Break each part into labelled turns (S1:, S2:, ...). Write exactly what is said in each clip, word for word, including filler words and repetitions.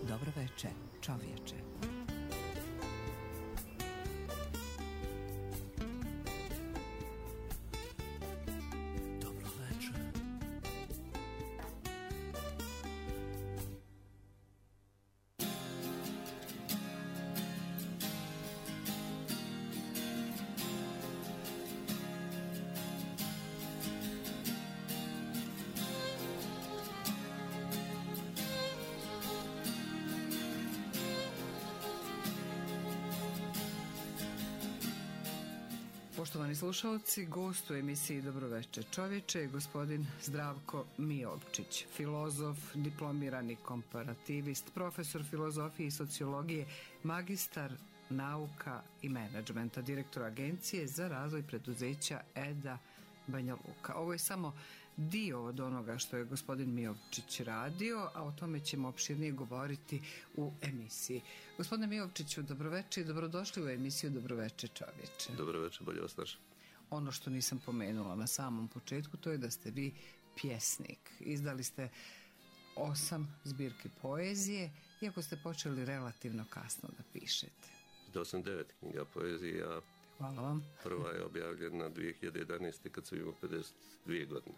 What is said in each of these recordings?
S1: Dobro veče, čovječe. Poštovani slušalci, gost u emisiji Dobro veče čovječe je gospodin Zdravko Miovčić, filozof, diplomirani komparativist, profesor filozofije i sociologije, magistar nauka i menadžmenta, direktor agencije za razvoj preduzeća E D A Banja Luka. Ovo je samo dio od onoga što je gospodin Miovčić radio, a o tome ćemo opširnije govoriti u emisiji. Gospodine Miovčiću, dobroveče i dobrodošli u emisiju Dobroveče čovječe.
S2: Dobroveče, bolje vas našao.
S1: Ono što nisam pomenula na samom početku, to je da ste vi pjesnik. Izdali ste osam zbirki poezije, iako ste počeli relativno kasno da pišete.
S2: Izdao sam devet knjiga poezije, a
S1: hvala vam.
S2: Prva je objavljena dvije hiljade jedanaeste. kad sam imao pedeset dvije godine.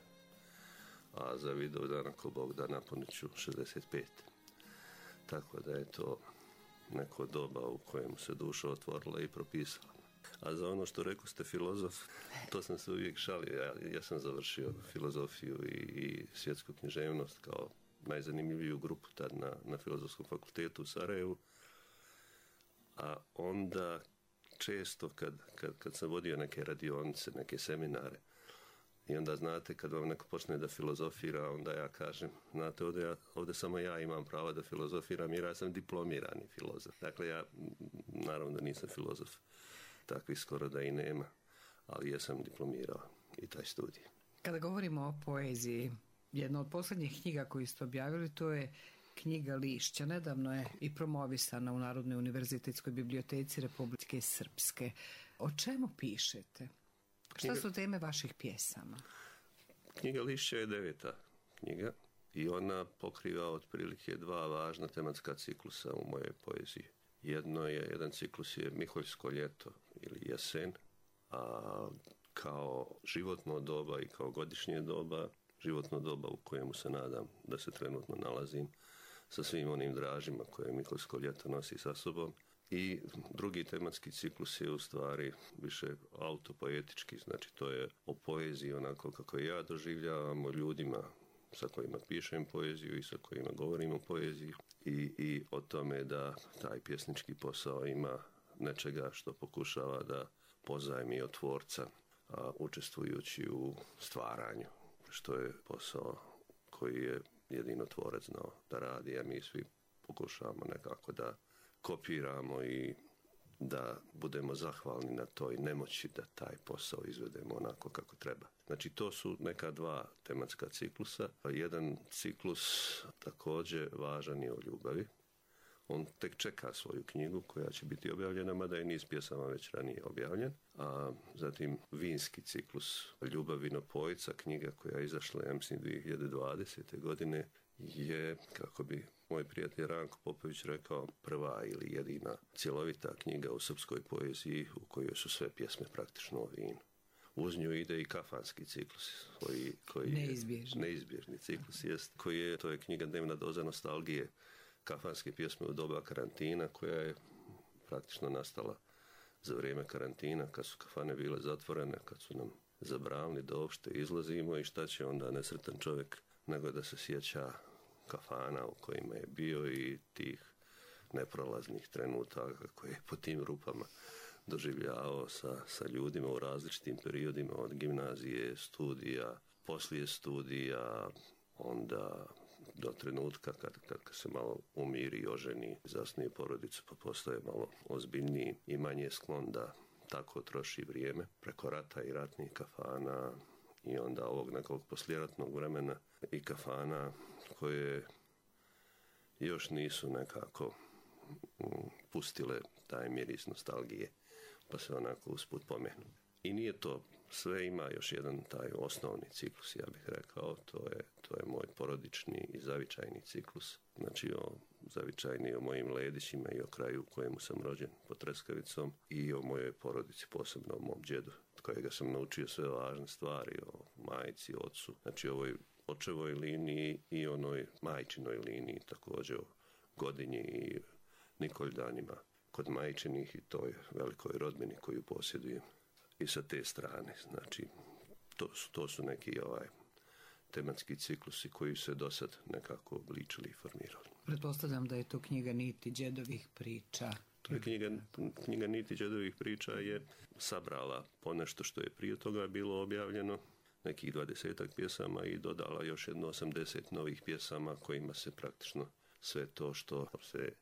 S2: A za video dana ko Bog da napunit ću šezdeset pet. Tako da je to neko doba u kojemu se duša otvorila i propisala. A za ono što rekao ste filozof, to sam se uvijek šalio. Ja, ja sam završio filozofiju i, i svjetsku književnost kao najzanimljiviju grupu tad na, na Filozofskom fakultetu u Sarajevu. A onda često kad, kad, kad sam vodio neke radionice, neke seminare, i onda znate kad vam neko počne da filozofira, onda ja kažem, znate, ovdje, ja, ovdje samo ja imam prava da filozofiram jer ja sam diplomirani filozof. Dakle, ja naravno da nisam filozof, takvih skoro da i nema, ali ja sam diplomirao i taj studij.
S1: Kada govorimo o poeziji, jedna od posljednjih knjiga koju ste objavili, to je knjiga Lišća. Nedavno je i promovisana u Narodnoj univerzitetskoj biblioteci Republike Srpske. O čemu pišete? Šta su teme vaših pjesama?
S2: Knjiga Lišća je deveta knjiga i ona pokriva otprilike dva važna tematska ciklusa u mojoj poeziji. Jedno je, jedan ciklus je Miholjsko ljeto ili jesen, a kao životno doba i kao godišnje doba, životno doba u kojemu se nadam da se trenutno nalazim sa svim onim dražima koje Miholjsko ljeto nosi sa sobom. I drugi tematski ciklus je u stvari više autopoetički, znači to je o poeziji onako kako ja doživljavam, o ljudima sa kojima pišem poeziju i sa kojima govorim o poeziji i, i o tome da taj pjesnički posao ima nečega što pokušava da pozajmi od tvorca, a, učestvujući u stvaranju, što je posao koji je jedino tvorac znao da radi, a mi svi pokušavamo nekako da kopiramo i da budemo zahvalni na toj nemoći da taj posao izvedemo onako kako treba. Znači to su neka dva tematska ciklusa. Jedan ciklus također važan je o ljubavi. On tek čeka svoju knjigu koja će biti objavljena, mada je niz pjesama već ranije objavljen. A zatim vinski ciklus Ljubav vinopojica, knjiga koja je izašla, ja mislim, dvije hiljade dvadesete. godine, je, kako bi moj prijatelj Ranko Popović rekao, prva ili jedina cjelovita knjiga u srpskoj poeziji u kojoj su sve pjesme praktično o vinu. Uz nju ide i kafanski ciklus, koji, koji
S1: neizbježni.
S2: je neizbježni ciklus, jest, koji je, to je knjiga Dnevna doza nostalgije, kafanske pjesme u doba karantina, koja je praktično nastala za vrijeme karantina, kad su kafane bile zatvorene, kad su nam zabranili da uopšte izlazimo i šta će onda nesretan čovjek nego da se sjeća kafana u kojima je bio i tih neprolaznih trenutaka koje je po tim rupama doživljavao sa, sa ljudima u različitim periodima, od gimnazije, studija, poslije studija, onda do trenutka kad, kad se malo umiri i oženi, zasnuje porodicu, pa postaje malo ozbiljniji i manje sklon da tako troši vrijeme preko rata i ratnih kafana i onda ovog nekog poslijeratnog vremena i kafana koje još nisu nekako pustile taj miris nostalgije, pa se onako usput pomenu. I nije to sve, ima još jedan taj osnovni ciklus, ja bih rekao, to je, to je moj porodični i zavičajni ciklus, znači o zavičajnije o mojim Ledićima i o kraju u kojemu sam rođen pod Treskavicom i o mojoj porodici, posebno o mom djedu, od kojega sam naučio sve važne stvari o majci, ocu, znači ovoj očevoj liniji i onoj majčinoj liniji, također o Godinji i Nikoljanima kod majčinih i toj velikoj rodbini koju posjedujem. I sa te strane, znači, to su, to su neki ovaj, tematski ciklusi koji se do sad nekako obličili i formirali.
S1: Pretpostavljam da je to knjiga Niti djedovih priča.
S2: To je knjiga, knjiga Niti djedovih priča je sabrala ponešto što je prije toga bilo objavljeno, nekih dvadesetak pjesama i dodala još jedno osamdeset novih pjesama kojima se praktično sve to što se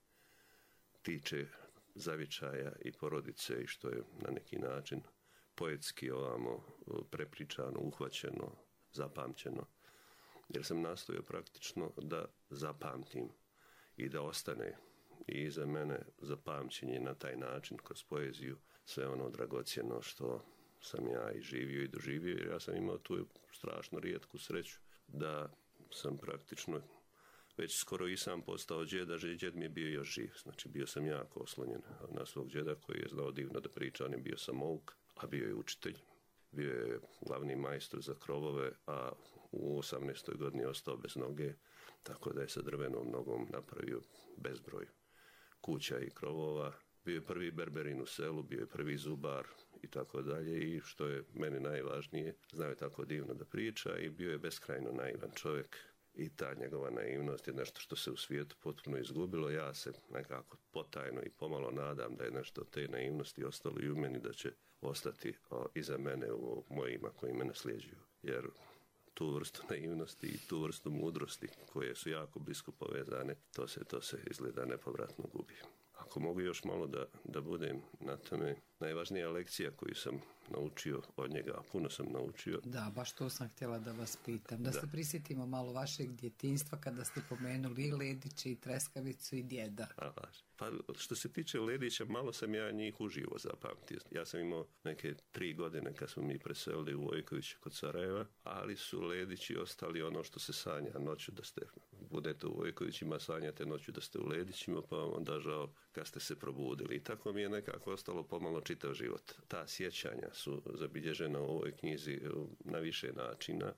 S2: tiče zavičaja i porodice i što je na neki način poetski ovamo prepričano, uhvaćeno, zapamćeno. Jer sam nastojao praktično da zapamtim i da ostane i iza mene zapamćenje na taj način kroz poeziju sve ono dragocjeno što sam ja i živio i doživio, jer ja sam imao tu strašno rijetku sreću da sam praktično već skoro i sam postao džed, a džed mi je bio još živ. Znači bio sam jako oslonjen na svog džeda koji je znao divno da priča, on je bio samouk, a bio je učitelj. Bio je glavni majstor za krovove, a u osamnaestoj godini ostao bez noge, tako da je sa drvenom nogom napravio bezbroj kuća i krovova. Bio je prvi berberin u selu, bio je prvi zubar i tako dalje i što je meni najvažnije, znao je tako divno da priča i bio je beskrajno naivan čovjek. I ta njegova naivnost je nešto što se u svijetu potpuno izgubilo. Ja se nekako potajno i pomalo nadam da je nešto od te naivnosti ostalo i u meni, da će ostati o, iza mene u mojima koji me nasljeđuju. Jer tu vrstu naivnosti i tu vrstu mudrosti koje su jako blisko povezane, to se, to se izgleda nepovratno gubi. Ako mogu još malo da, da budem na tome, najvažnija lekcija koju sam naučio od njega, a puno sam naučio.
S1: Da, baš to sam htjela da vas pitam. Da, da. se prisjetimo malo vašeg djetinjstva kada ste pomenuli i Lediće, i Treskavicu, i djeda.
S2: A, pa što se tiče Ledića, malo sam ja njih uživo zapamtio. Ja sam imao neke tri godine kad smo mi preselili u Vojkoviće kod Sarajeva, ali su Ledići ostali ono što se sanja noću, da ste budete u Vojkovićima, sanjate noću da ste u Ledićima, pa vam onda žao kad ste se probudili. I tako mi je nekako ostalo pomalo čitav život. Ta sjećanja su zabilježena u ovoj knjizi na više načina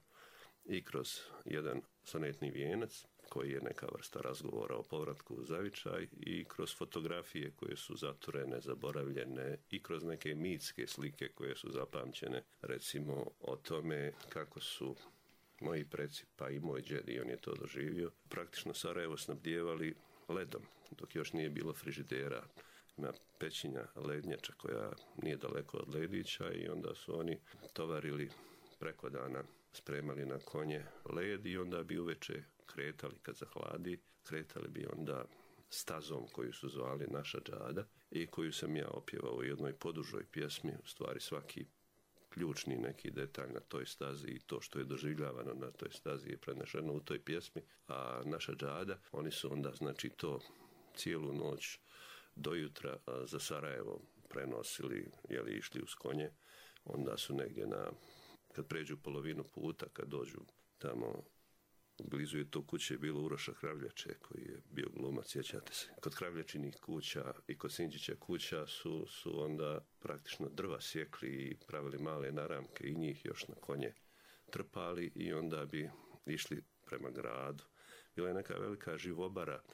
S2: i kroz jedan sonetni vijenac koji je neka vrsta razgovora o povratku u zavičaj i kroz fotografije koje su zaturene, zaboravljene i kroz neke mitske slike koje su zapamćene, recimo o tome kako su moji preci, pa i moj džed, i on je to doživio, praktično Sarajevo snabdijevali ledom, dok još nije bilo frižidera. Ima pećinja lednjača koja nije daleko od Ledića i onda su oni tovarili preko dana, spremali na konje led i onda bi uveče kretali kad zahladi, kretali bi onda stazom koju su zvali Naša džada i koju sam ja opjevao u jednoj podužoj pjesmi, u stvari svaki ključni neki detalj na toj stazi i to što je doživljavano na toj stazi je prenešeno u toj pjesmi, a Naša džada, oni su onda znači to cijelu noć do jutra za Sarajevo prenosili, jeli išli uz konje, onda su negdje na, kad pređu polovinu puta, kad dođu tamo, blizu je to kuće bilo Uroša Kravljače koji je bio glumac, sjećate se. Kod Kravljačinih kuća i kod Sinđića kuća su, su onda praktično drva sjekli i pravili male naramke i njih još na konje trpali i onda bi išli prema gradu. Bila je neka velika živobara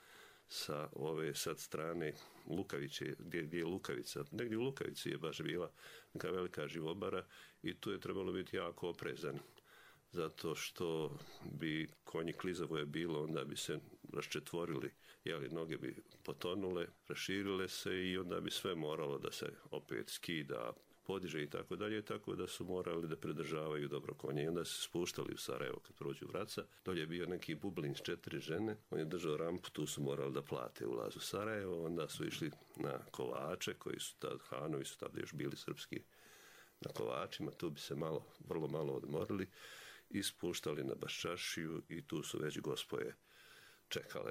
S2: sa ove sad strane Lukaviće, gdje, gdje je Lukavica, negdje u Lukavici je baš bila neka velika živobara i tu je trebalo biti jako oprezan, zato što bi konji klizavo je bilo, onda bi se raščetvorili, jeli, noge bi potonule, raširile se i onda bi sve moralo da se opet skida, podiže i tako dalje, tako da su morali da pridržavaju dobro konje. I onda se spuštali u Sarajevo kad prođu Vraca. Dolje je bio neki bublin s četiri žene, on je držao rampu, tu su morali da plate ulaz u Sarajevo, onda su išli na kovače, koji su tad, Hanovi su tada još bili srpski na kovačima, tu bi se malo, vrlo malo odmorili i spuštali na Baščašiju i tu su već gospoje čekale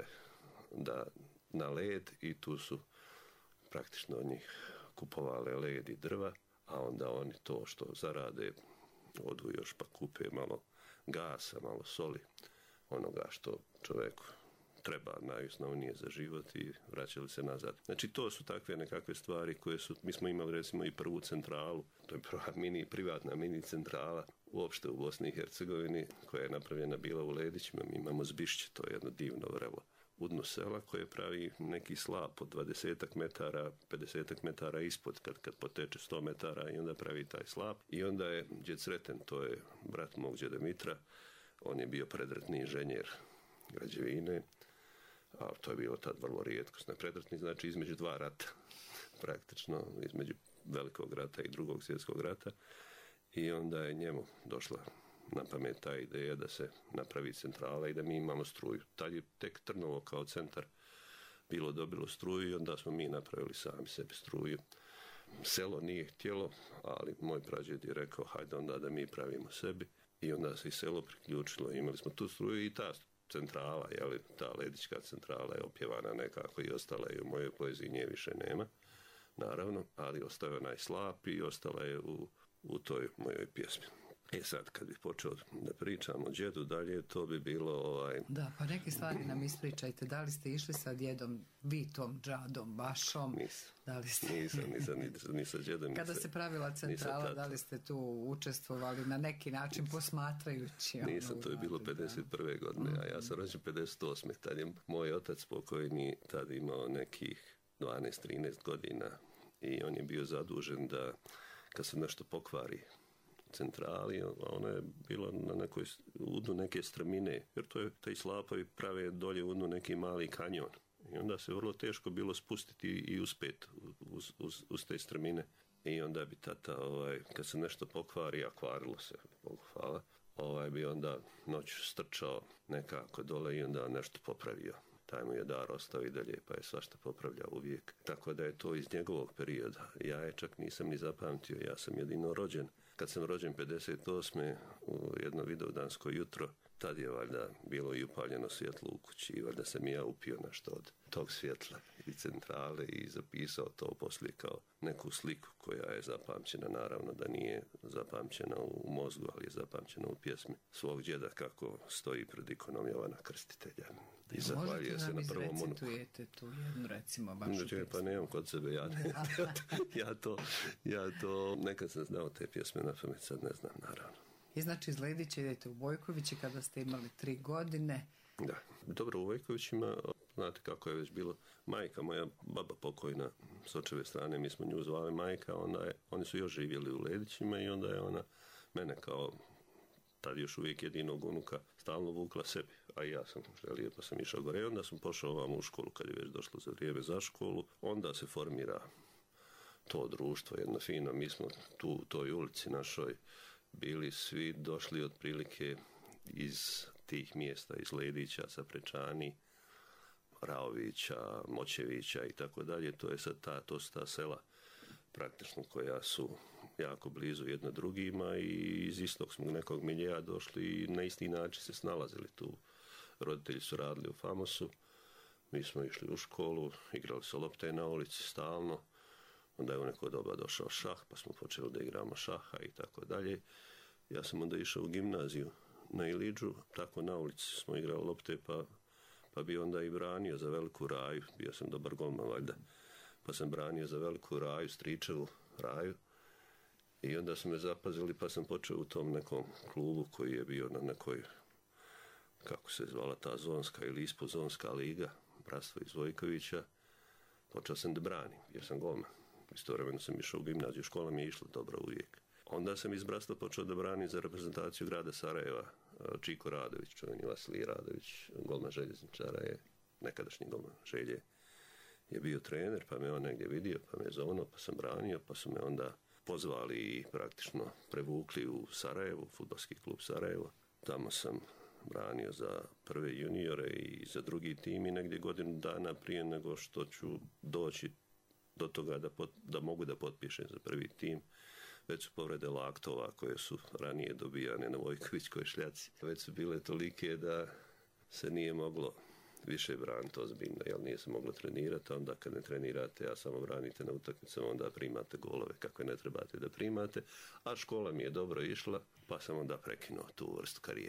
S2: da na led i tu su praktično od njih kupovale led i drva, a onda oni to što zarade odu još pa kupe malo gasa, malo soli, onoga što čovjeku treba najosnovnije za život i vraćali se nazad. Znači to su takve nekakve stvari koje su, mi smo imali recimo i prvu centralu, to je prva mini, privatna mini centrala uopšte u Bosni i Hercegovini koja je napravljena bila u Ledićima. Mi imamo Zbišće, to je jedno divno vrelo u dnu sela koje pravi neki slap od dvadesetak metara, pedesetak metara ispod kad, kad poteče sto metara i onda pravi taj slap. I onda je Đed Sreten, to je brat mog džeda Mitra, on je bio predratni inženjer građevine, a to je bilo tad vrlo rijetkost. Predratni znači između dva rata, praktično između velikog rata i drugog svjetskog rata. I onda je njemu došla na pamet ta ideja da se napravi centrala i da mi imamo struju. Tad je tek Trnovo kao centar bilo dobilo struju i onda smo mi napravili sami sebi struju. Selo nije htjelo, ali moj prađed je rekao hajde onda da mi pravimo sebi i onda se i selo priključilo. Imali smo tu struju i ta centrala, jeli, ta Ledićka centrala je opjevana nekako i ostala je u mojoj poeziji, nje više nema, naravno, ali ostao je onaj slap i ostala je u, u toj mojoj pjesmi. E sad, kad bih počeo da pričam o djedu dalje, to bi bilo ovaj...
S1: Da, pa neke stvari nam ispričajte. Da li ste išli sa djedom Vitom, Džadom, Bašom?
S2: Nisam.
S1: Da li ste...
S2: Nisam, nisam, nisam, ni sa djedom.
S1: Kada se pravila centrala, da li ste tu učestvovali na neki način nisam. Posmatrajući?
S2: Nisam, ono, to je bilo pedeset prve godine, a ja sam rođen pedeset osme. Tad je moj otac pokojni tad imao nekih dvanaest trinaest godina i on je bio zadužen da kad se nešto pokvari centrali, ono je bilo na nekoj udnu neke strmine, jer to je, taj slapovi prave dolje udnu neki mali kanjon. I onda se vrlo teško bilo spustiti i uspet uz, uz, uz te strmine. I onda bi tata, ovaj, kad se nešto pokvari, a kvarilo se, Bogu hvala, ovaj bi onda noću strčao nekako dole i onda nešto popravio. Taj mu je dar ostao i dalje, pa je svašta popravljao uvijek. Tako da je to iz njegovog perioda. Ja je čak nisam ni zapamtio, ja sam jedino rođen. Kad sam rođen pedeset osme u jedno vidovdansko jutro, tad je valjda bilo i upaljeno svjetlo u kući i valjda sam i ja upio nešto od tog svjetla i centrale i zapisao to poslije kao neku sliku koja je zapamćena, naravno da nije zapamćena u mozgu, ali je zapamćena u pjesmi svog djeda kako stoji pred ikonom Jovana Krstitelja. I zahvaljuje se na prvom unuku.
S1: Možete nam izrecitujete tu jednu, recimo, vašu pjesmu?
S2: Pa nemam kod sebe, ja, ja, to, ja to, nekad sam znao te pjesme na pamet, sad ne znam, naravno.
S1: I znači iz Ledića idete u Vojkoviće kada ste imali tri godine.
S2: Da, dobro, u Vojkovićima, znate kako je već bilo, majka, moja baba pokojna s očeve strane, mi smo nju zvali majka, onda je, oni su još živjeli u Ledićima i onda je ona mene kao tad još uvijek jedinog unuka stalno vukla sebi, a i ja sam želio pa sam išao gore. Onda sam pošao ovamo u školu kad je već došlo za vrijeme za školu, onda se formira to društvo jedno fino, mi smo tu u toj ulici našoj bili svi došli otprilike iz tih mjesta, iz Ledića, Saprečani, Raovića, Moćevića i tako dalje. To je sad ta, to su ta sela praktično koja su jako blizu jedno drugima i iz istog smo nekog miljeja došli i na isti način se snalazili tu. Roditelji su radili u Famosu, mi smo išli u školu, igrali su lopte na ulici stalno. Onda je u neko doba došao šah, pa smo počeli da igramo šaha i tako dalje. Ja sam onda išao u gimnaziju na Iliđu, tako na ulici smo igrali lopte, pa, pa bi onda i branio za Veliku Raju. Bio sam dobar golman, valjda. Pa sam branio za Veliku Raju, Stričevu Raju. I onda su me zapazili, pa sam počeo u tom nekom klubu koji je bio na nekoj, kako se zvala ta zonska ili ispozonska liga, bratstvo iz Vojkovića. Počeo sam da branim, jer sam golman. Istovremeno sam išao u gimnaziju, škola mi je išla dobro uvijek. Onda sam iz bratstva počeo da branim za reprezentaciju grada Sarajeva. Čiko Radović, čuveni Vasilij Radović, golman željezničara je, nekadašnji golman Želje, je bio trener, pa me on negdje vidio, pa me zovno, pa sam branio, pa su me onda pozvali i praktično prevukli u Sarajevo, fudbalski klub Sarajevo. Tamo sam branio za prve juniore i za drugi tim i negdje godinu dana prije nego što ću doći do toga da, pot, da mogu da potpišem za prvi tim. Već su povrede laktova koje su ranije dobijane na Vojkovićkoj šljaci. Već su bile tolike da se nije moglo više braniti ozbiljno, jer nije se moglo trenirati, a onda kad ne trenirate, a samo branite na utakmicama, onda primate golove kako ne trebate da primate, a škola mi je dobro išla, pa sam onda prekinuo tu vrstu karijeri.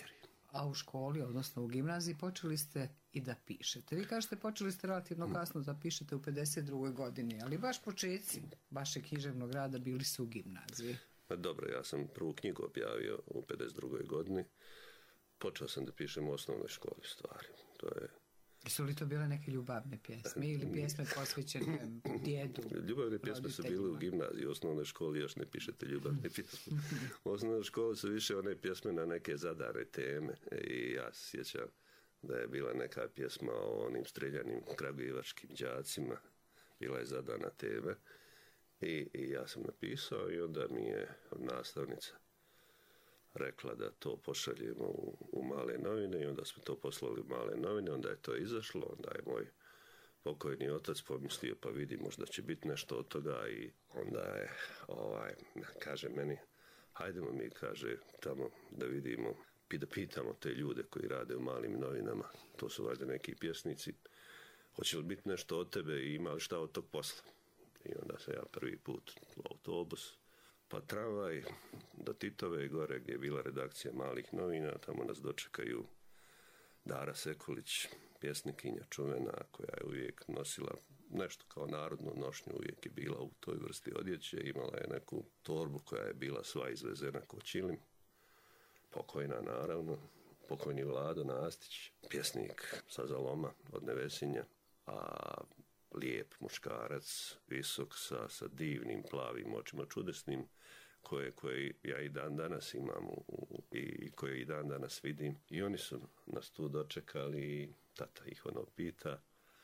S1: A u školi, odnosno u gimnaziji, počeli ste i da pišete. Vi kažete počeli ste relativno kasno da pišete u pedeset drugoj godini, ali baš početci vašeg književnog rada bili su u gimnaziji.
S2: Pa dobro, ja sam prvu knjigu objavio u pedeset drugoj godini. Počeo sam da pišem u osnovnoj školi stvari. To je...
S1: Su li to bile neke ljubavne pjesme ili pjesme posvećene djedu?
S2: Ljubavne pjesme su bile u gimnaziji, u osnovnoj školi još ne pišete ljubavne pjesme. U osnovnoj školi su više one pjesme na neke zadane teme i ja se sjećam da je bila neka pjesma o onim streljanim kragujevačkim đacima, bila je zadana tema i, i ja sam napisao i onda mi je nastavnica rekla da to pošaljemo u, u male novine i onda smo to poslali u male novine, onda je to izašlo, onda je moj pokojni otac pomislio pa vidi možda će biti nešto od toga i onda je ovaj, kaže meni hajdemo mi, kaže, tamo da vidimo i da pitamo te ljude koji rade u malim novinama, to su valjda neki pjesnici, hoće li biti nešto od tebe i ima li šta od tog posla. I onda se ja prvi put u autobus, pa tramvaj do Titove gore gdje je bila redakcija malih novina, tamo nas dočekaju Dara Sekulić, pjesnikinja čuvena koja je uvijek nosila nešto kao narodnu nošnju, uvijek je bila u toj vrsti odjeće, imala je neku torbu koja je bila sva izvezena ko čilim, pokojna naravno, pokojni Vlado Nastić, pjesnik sa Zaloma od Nevesinja, a lijep muškarac, visok, sa, sa divnim plavim očima, čudesnim, koje, koje ja i dan danas imam u, u, i koje i dan danas vidim. I oni su nas tu dočekali i tata ih ono pita,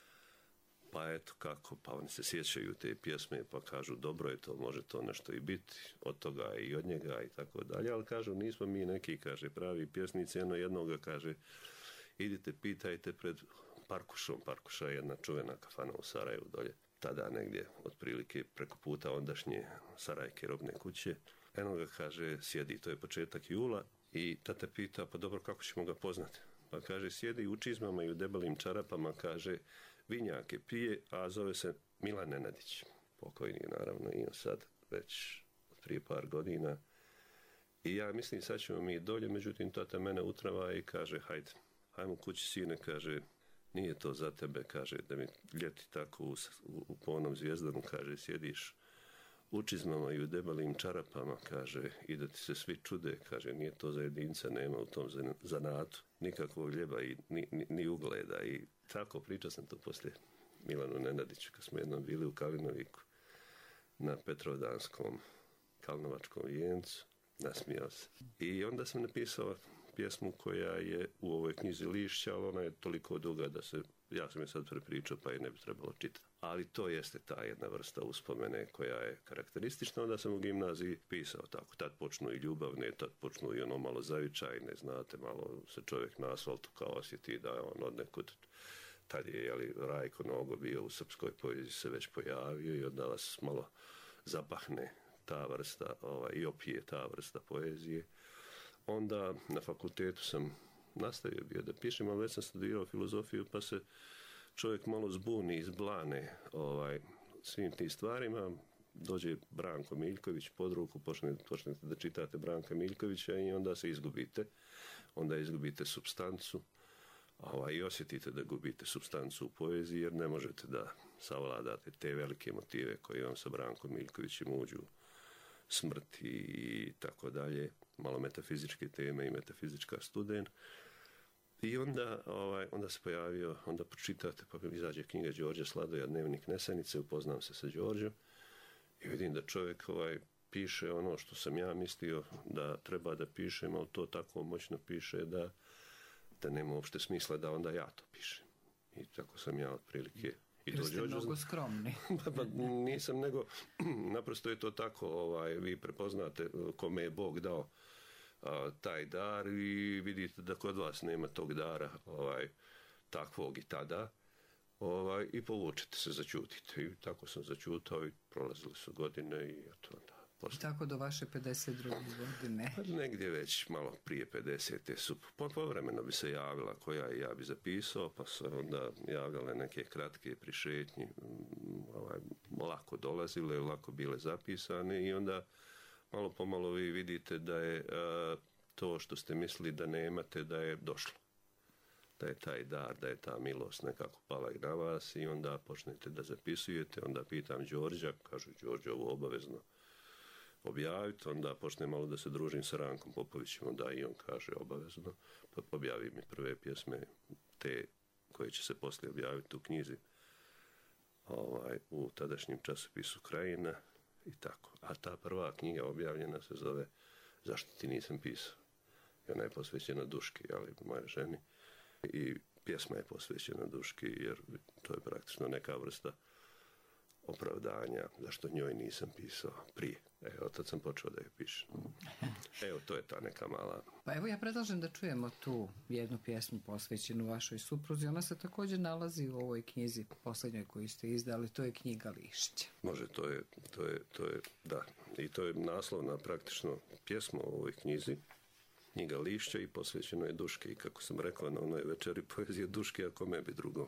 S2: pa eto kako, pa oni se sjećaju te pjesme, pa kažu dobro je to, može to nešto i biti od toga i od njega i tako dalje, ali kažu nismo mi neki, kaže, pravi pjesnici, jedno jednoga kaže, idite pitajte pred Parkušom, Parkuša je jedna čuvena kafana u Sarajevu dolje, tada negdje otprilike preko puta ondašnje Sarajke robne kuće. Eno ga kaže, sjedi, to je početak jula i tata pita, pa dobro, kako ćemo ga poznati? Pa kaže, sjedi u čizmama i u debelim čarapama, kaže, vinjake pije, a zove se Milan Nenadić, pokojni naravno, i on sad već prije par godina. I ja mislim, sad ćemo mi dolje, međutim, tata mene utrava i kaže, hajde, hajmo kući sine, kaže, nije to za tebe, kaže, da mi ljeti tako u, u, u ponom Zvijezdanu, kaže, sjediš u čizmama i u debelim čarapama, kaže, i da ti se svi čude, kaže, nije to za jedinca, nema u tom zanatu nikakvog ljeba i ni, ni, ni ugleda. I tako pričao sam to poslije Milanu Nenadiću, kad smo jednom bili u Kalinoviku na Petrovdanskom kalnovačkom vijencu, nasmijao se. I onda sam napisao pjesmu koja je u ovoj knjizi Lišća, ali ona je toliko duga da se, ja sam je sad prepričao pa je ne bi trebalo čitati. Ali to jeste ta jedna vrsta uspomene koja je karakteristična. Onda sam u gimnaziji pisao tako. Tad počnu i ljubavne, tad počnu i ono malo zavičajne, znate, malo se čovjek na asfaltu kao osjeti da je on od nekud, tad je jeli, Rajko Nogo bio u srpskoj poeziji se već pojavio i onda vas malo zapahne ta vrsta, ovaj, i opije ta vrsta poezije. Onda na fakultetu sam nastavio bio da pišem, ali već sam studirao filozofiju, pa se čovjek malo zbuni, izblane ovaj, svim tim stvarima. Dođe Branko Miljković pod ruku, počnete, počnete da čitate Branka Miljkovića i onda se izgubite. Onda izgubite supstancu ovaj, i osjetite da gubite supstancu u poeziji, jer ne možete da savladate te velike motive koje vam sa Brankom Miljkovićem uđu, smrt i tako dalje, malo metafizičke teme i metafizička studen. I onda, ovaj, onda se pojavio, onda pročitate, pa mi izađe knjiga Đorđa Sladoja, Dnevnik Nesanice, upoznam se sa Đorđem i vidim da čovjek ovaj, piše ono što sam ja mislio da treba da pišem, ali to tako moćno piše da, da nema uopšte smisla da onda ja to pišem. I tako sam ja otprilike...
S1: Jer ste mnogo skromni.
S2: pa, pa nisam, nego naprosto je to tako, ovaj, vi prepoznate kome je Bog dao a, taj dar i vidite da kod vas nema tog dara ovaj, takvog i tada ovaj, i povučete se, začutite. I tako sam začutao i prolazili su godine i eto onda.
S1: I tako do vaše pedeset druge godine.
S2: Pa negdje već malo prije pedesete su povremeno bi se javila koja i ja bi zapisao, pa su onda javljale neke kratke prišetnje, ovaj, lako dolazile, lako bile zapisane i onda malo pomalo vi vidite da je a, to što ste mislili da nemate, da je došlo. Da je taj dar, da je ta milost nekako pala i na vas i onda počnete da zapisujete, onda pitam Đorđa, kaže Đorđe ovo obavezno objaviti, onda počne malo da se družim sa Rankom Popovićem, onda i on kaže obavezno, pa objavi mi prve pjesme, te koje će se poslije objaviti u knjizi ovaj, u tadašnjem časopisu Krajina i tako. A ta prva knjiga objavljena se zove Zašto ti nisam pisao? I ona je posvećena Duški, ali moje ženi. I pjesma je posvećena Duški, jer to je praktično neka vrsta opravdanja zašto njoj nisam pisao prije. Evo, tad sam počeo da je pišem. Evo, to je ta neka mala...
S1: Pa evo, ja predlažem da čujemo tu jednu pjesmu posvećenu vašoj supruzi. Ona se također nalazi u ovoj knjizi posljednjoj koju ste izdali. To je knjiga Lišća.
S2: Može, to je, to je, to je, da. I to je naslovna praktično pjesma u ovoj knjizi. Knjiga Lišća i posvećeno je Duški. I kako sam rekao na onoj večeri poezije Duški, a kome bi drugo.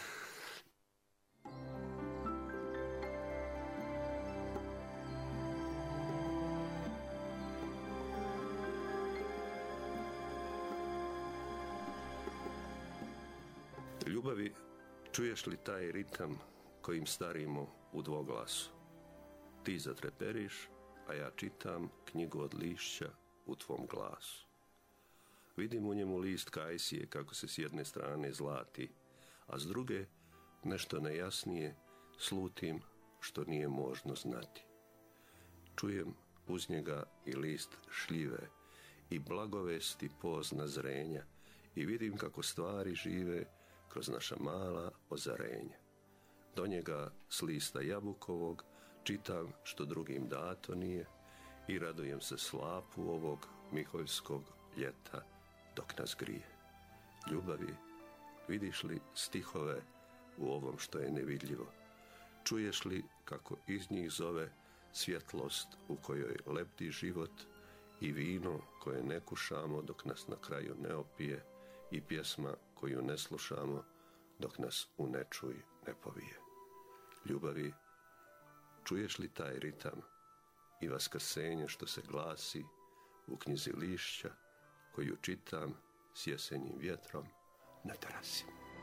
S2: Ljubavi, čuješ li taj ritam kojim starimo u dvoglasu? Ti zatreperiš, a ja čitam knjigu od lišća u tvom glasu. Vidim u njemu list kajsije kako se s jedne strane zlati, a s druge nešto nejasnije slutim što nije možno znati. Čujem uz njega i list šljive i blagovesti pozna zrenja i vidim kako stvari žive kroz naša mala ozarenja. Do njega s lista jabukovog čitam što drugim dato nije i radujem se slapu ovog miholjskog ljeta dok nas grije. Ljubavi, vidiš li stihove u ovom što je nevidljivo? Čuješ li kako iz njih zove svjetlost u kojoj lebdi život i vino koje ne kušamo dok nas na kraju ne opije i pjesma koju ne slušamo dok nas u nečuj ne povije? Ljubavi, čuješ li taj ritam i vaskrsenje što se glasi u knjizi Lišća koju čitam s jesenjim vjetrom na terasi?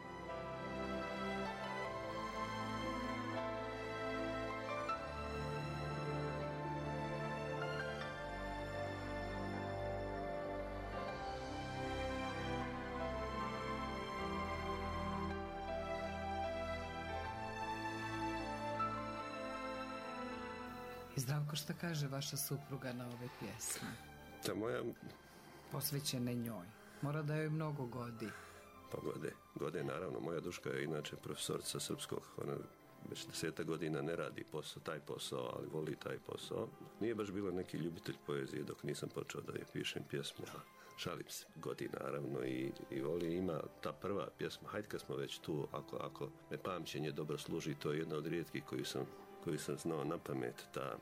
S1: I Zdravko, šta kaže vaša supruga na ove pjesme?
S2: Ta moja...
S1: Posvećene njoj. Mora da joj mnogo godi.
S2: Pa gode. Gode, naravno. Moja Duška je inače profesorica srpskog. Ona već deseta godina ne radi posao, taj posao, ali voli taj posao. Nije baš bila neki ljubitelj poezije dok nisam počeo da je pišem pjesmu. Šalim se. Godi, naravno, i, i voli. Ima ta prva pjesma. Hajde kad smo već tu, ako, ako me pamćenje dobro služi, to je jedna od rijetkih koju sam koju sam znao na pamet, ta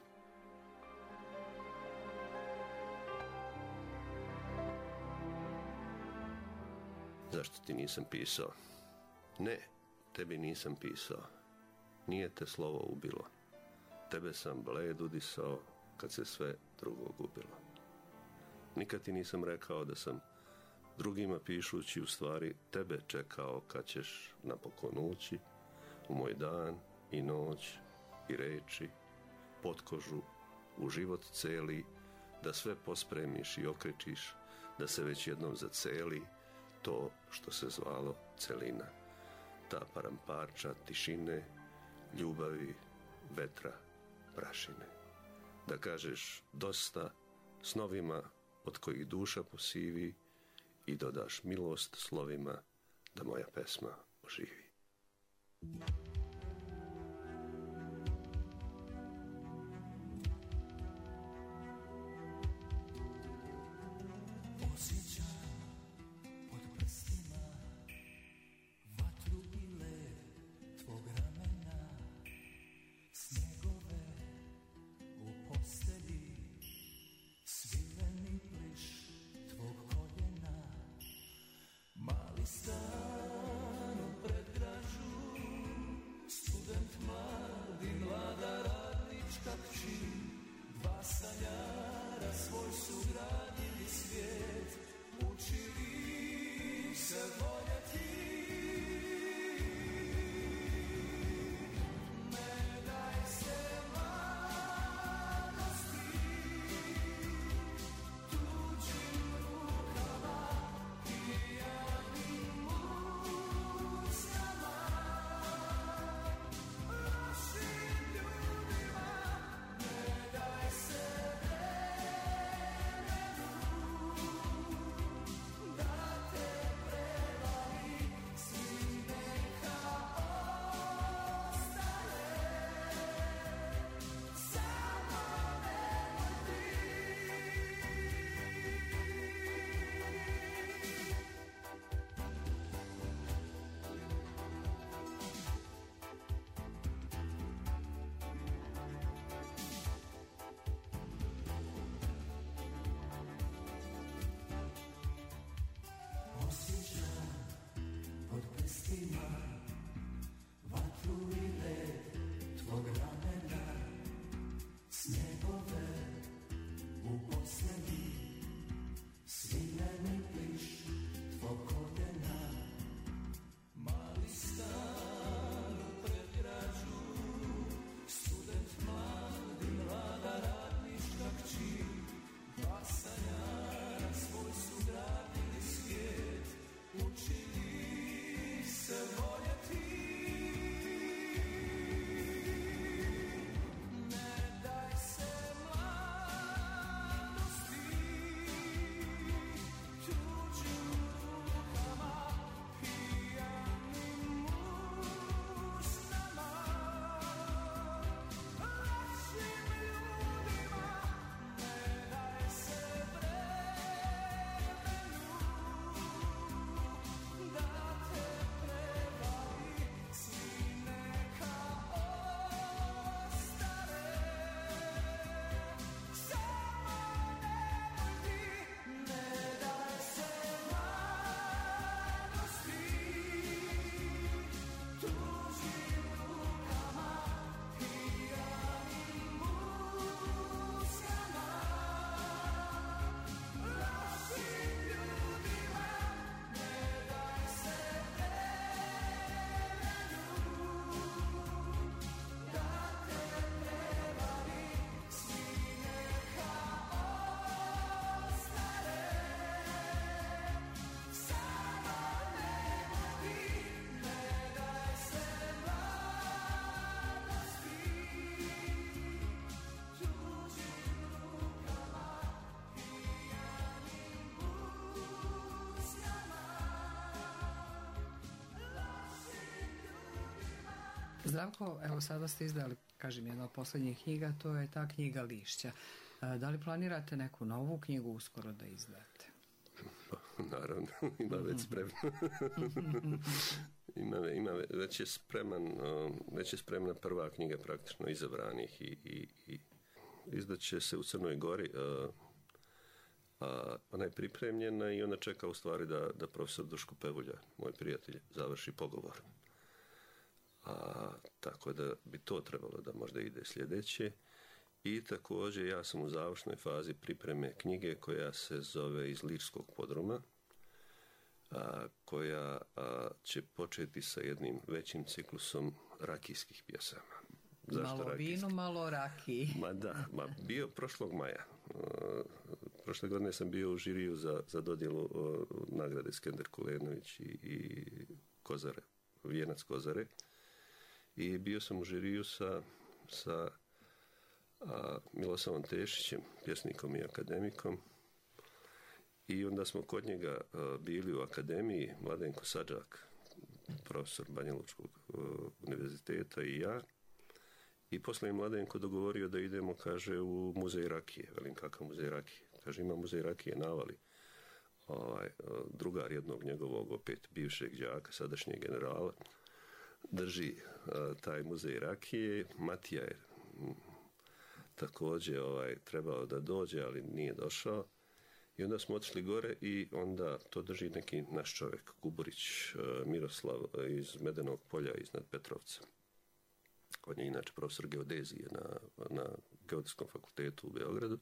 S2: Zašto ti nisam pisao? Ne, tebi nisam pisao. Nije te slovo ubilo. Tebe sam bled udisao kad se sve drugo gubilo. Nikad ti nisam rekao da sam drugima pišući u stvari tebe čekao kad ćeš napokon ući u moj dan i noć i reči, potkožu, u život celi, da sve pospremiš i okrečiš, da se već jednom zaceli to što se zvalo celina. Ta paramparča tišine, ljubavi, vetra, prašine. Da kažeš dosta snovima od kojih duša posivi i dodaš milost slovima da moja pesma oživi.
S3: Stan pred gražu
S1: Zdravko, evo sada ste izdali, kažem, jedna od posljednjih knjiga, to je ta knjiga Lišća. Da li planirate neku novu knjigu uskoro da izdate?
S2: Pa, naravno, ima već spremno. ima, ima, već je spreman, već je spremna prva knjiga praktično izabranih i, i, i izdaće se u Crnoj Gori. A, a ona je pripremljena i ona čeka u stvari da, da profesor Duško Pevulja, moj prijatelj, završi pogovor. A, tako da bi to trebalo da možda ide sljedeće. I također ja sam u završnoj fazi pripreme knjige koja se zove Iz lirskog podruma, a, koja a, će početi sa jednim većim ciklusom rakijskih pjesama.
S1: Zašto malo rakijski? Vino, malo rakiji.
S2: Ma da, ma bio prošlog maja. Uh, prošle godine sam bio u žiriju za, za dodjelu uh, nagrade Skender Kulenović i, i Kozare, Vijenac Kozare. I bio sam u žiriju sa, sa a, Milosavom Tešićem, pjesnikom i akademikom. I onda smo kod njega a, bili u akademiji, Mladenko Sadžak, profesor Banja Lučkog univerziteta i ja. I poslije je Mladenko dogovorio da idemo, kaže, u muzej rakije. Velim, kakav muzej rakije? Kaže, ima muzej rakije Navali. Ovaj, drugar jednog njegovog, opet bivšeg đaka, sadašnjeg generala, drži a, taj muzej rakije. Matija je m, također ovaj, trebao da dođe, ali nije došao. I onda smo otišli gore i onda to drži neki naš čovjek, Kuburić a, Miroslav iz Medenog polja, iznad Petrovca. On je inače profesor geodezije na, na Geodetskom fakultetu u Beogradu.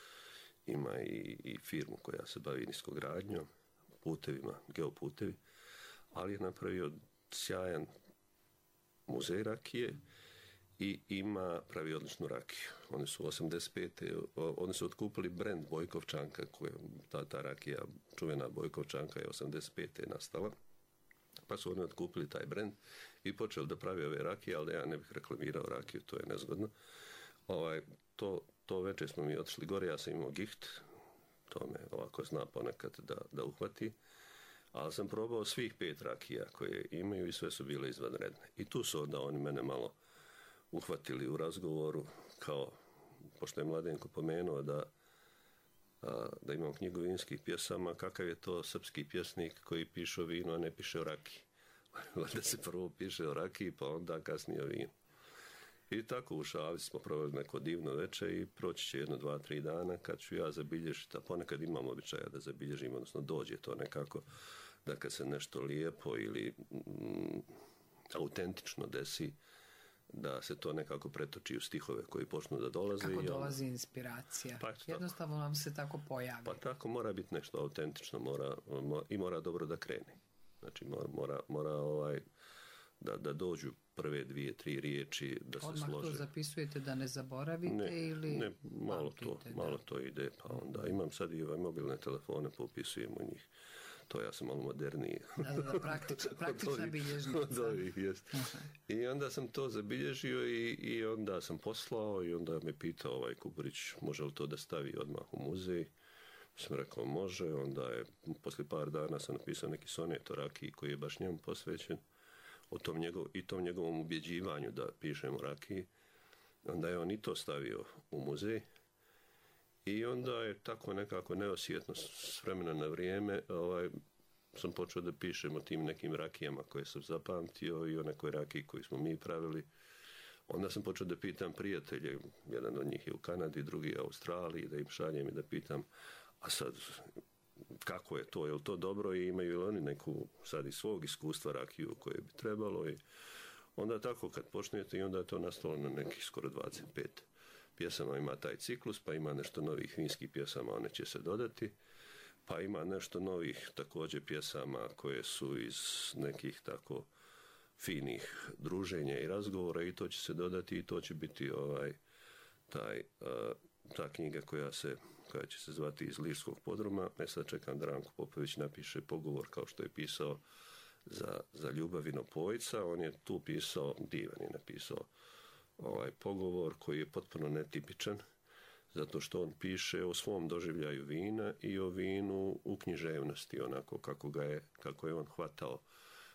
S2: Ima i, i firmu koja se bavi niskogradnjom, putevima, geoputevi, ali je napravio sjajan muzej rakije i ima pravi odličnu rakiju. Oni su osamdeset pete oni su otkupili brend Bojkovčanka, koja ta, ta rakija, čuvena Bojkovčanka je osamdeset pete nastala. Pa su oni otkupili taj brend i počeli da pravi ove rakije, ali da ja ne bih reklamirao rakiju, to je nezgodno. Ovaj, to, to večer smo mi otišli gore, ja sam imao giht, to me ovako zna ponekad da, da uhvati, ali sam probao svih pet rakija koje imaju i sve su bile izvanredne. I tu su onda oni mene malo uhvatili u razgovoru, kao, pošto je Mladenko pomenuo da A, da imam knjigu vinskih pjesama, kakav je to srpski pjesnik koji piše o vinu, a ne piše o rakiji. Valjda se prvo piše o rakiji, pa onda kasnije o vinu. I tako u šali smo proveli neko divno večer i proći će jedno, dva, tri dana kad ću ja zabilježiti, a ponekad imam običaja da zabilježim, odnosno dođe to nekako, da kad se nešto lijepo ili mm, autentično desi, da se to nekako pretoči u stihove koji počnu da dolaze.
S1: Kako
S2: i
S1: dolazi inspiracija?
S2: Pa,
S1: jednostavno nam se tako pojavi.
S2: Pa tako mora biti nešto autentično mora, mora, i mora dobro da krene. Znači mora, mora, mora ovaj, da, da dođu prve dvije, tri riječi, da se
S1: odmah
S2: slože.
S1: Odmah to zapisujete da ne zaboravite
S2: ne,
S1: ili...
S2: Ne, malo to,
S1: da.
S2: malo to ide, pa onda imam sad i ove mobilne telefone, popisujem u njih. To ja sam malo moderniji.
S1: Da, da, praktična, praktična bilježnica.
S2: Od ovih, jest. Uh-huh. I onda sam to zabilježio i, i onda sam poslao i onda me pitao ovaj Kuburić, može li to da stavi odmah u muzej. Sam rekao može, onda je, poslije par dana sam napisao neki sonet o rakiji koji je baš njemu posvećen, o tom njegov, i tom njegovom ubjeđivanju da pišemo o rakiji. Onda je on i to stavio u muzej. I onda je tako nekako neosjetno s vremena na vrijeme ovaj, sam počeo da pišem o tim nekim rakijama koje sam zapamtio i o nekoj rakiji koju smo mi pravili. Onda sam počeo da pitam prijatelje, jedan od njih je u Kanadi, drugi je u Australiji, da im šaljem i da pitam, a sad kako je to, je li to dobro i imaju li oni neku sad iz svog iskustva rakiju koje bi trebalo. I onda tako kad počnete i onda je to nastalo na nekih skoro dvadeset pet pjesama ima taj ciklus, pa ima nešto novih vinskih pjesama, one će se dodati, pa ima nešto novih također pjesama koje su iz nekih tako finih druženja i razgovora i to će se dodati i to će biti ovaj taj, uh, ta knjiga koja se koja će se zvati Iz lirskog podruma. Ja sad čekam da Ranko Popović napiše pogovor kao što je pisao za, za Ljubavino Pojca. On je tu pisao, divan je napisao ovaj pogovor koji je potpuno netipičan, zato što on piše o svom doživljaju vina i o vinu u književnosti, onako kako ga je, kako je on hvatao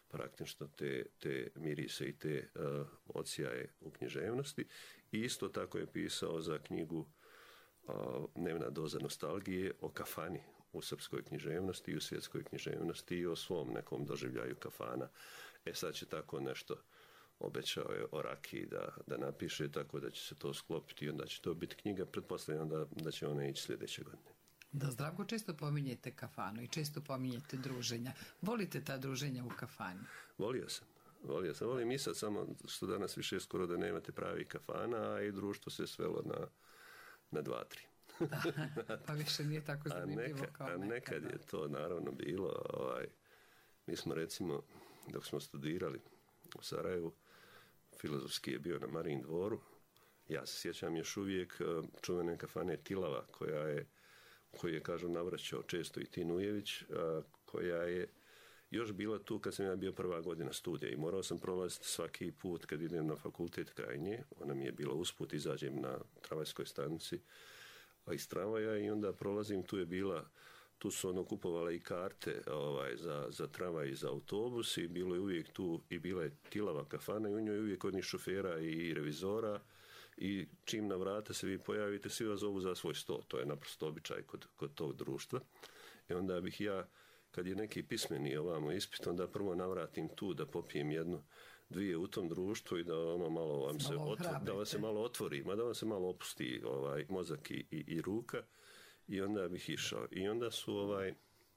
S2: praktično te, te mirise i te uh, odsjaje u književnosti. I isto tako je pisao za knjigu uh, Dnevna doza nostalgije o kafani u srpskoj književnosti i u svjetskoj književnosti i o svom nekom doživljaju kafana. E sad će tako nešto, obećao je o rakiji da, da napiše, tako da će se to sklopiti i onda će to biti knjiga, pretpostavljam da, da će ona ići sljedeće godine.
S1: Da, Zdravko, često pominjete kafanu i često pominjete druženja. Volite ta druženja u kafani?
S2: Volio sam. Volio sam. Volim i sad, samo što danas više skoro da nemate pravi kafana, a i društvo se svelo na, na dva, tri.
S1: Da, pa više nije tako zanimljivo
S2: neka,
S1: kao
S2: nekad. A nekad je to naravno bilo. Ovaj, mi smo recimo, dok smo studirali u Sarajevu, filozofski je bio na Marijin dvoru. Ja se sjećam još uvijek čuvene kafane Tilava, koja je, koji je, kažu, navraćao često i Tin Ujević, koja je još bila tu kad sam ja bio prva godina studija i morao sam prolaziti svaki put kad idem na fakultet kraj nje. Ona mi je bila usput, izađem na tramvajskoj stanici iz tramvaja i onda prolazim, tu je bila, tu su ono kupovala i karte ovaj, za, za tramvaj i za autobus i bilo je uvijek tu i bila je Tilava kafana i u njoj je uvijek onih šofera i revizora i čim na vrata se vi pojavite, svi vas zovu za svoj sto. To je naprosto običaj kod, kod tog društva. I onda bih ja, kad je neki pismeni ovamo ispit, onda prvo navratim tu da popijem jednu, dvije u tom društvu i da ono malo vam se, otvori, da vam se malo otvori, ma da vam se malo opusti ovaj, mozak i, i, i ruka i onda bih išao. I onda su ovaj,